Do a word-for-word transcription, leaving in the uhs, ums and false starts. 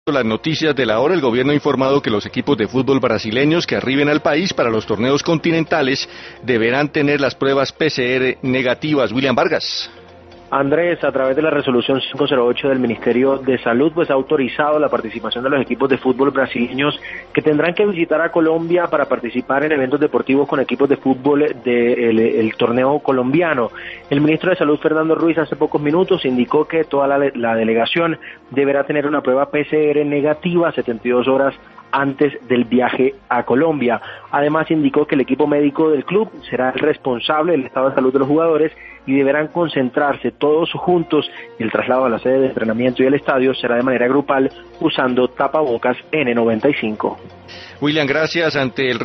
Las noticias de la hora, el gobierno ha informado que los equipos de fútbol brasileños que arriben al país para los torneos continentales deberán tener las pruebas P C R negativas. William Vargas. Andrés, a través de la resolución quinientos ocho del Ministerio de Salud, pues ha autorizado la participación de los equipos de fútbol brasileños que tendrán que visitar a Colombia para participar en eventos deportivos con equipos de fútbol del el torneo colombiano. El ministro de Salud, Fernando Ruiz, hace pocos minutos indicó que toda la, la delegación deberá tener una prueba P C R negativa setenta y dos horas antes del viaje a Colombia. Además, indicó que el equipo médico del club será el responsable del estado de salud de los jugadores y deberán concentrarse todos juntos, y el traslado a la sede de entrenamiento y el estadio será de manera grupal usando tapabocas N noventa y cinco. William, gracias. Ante el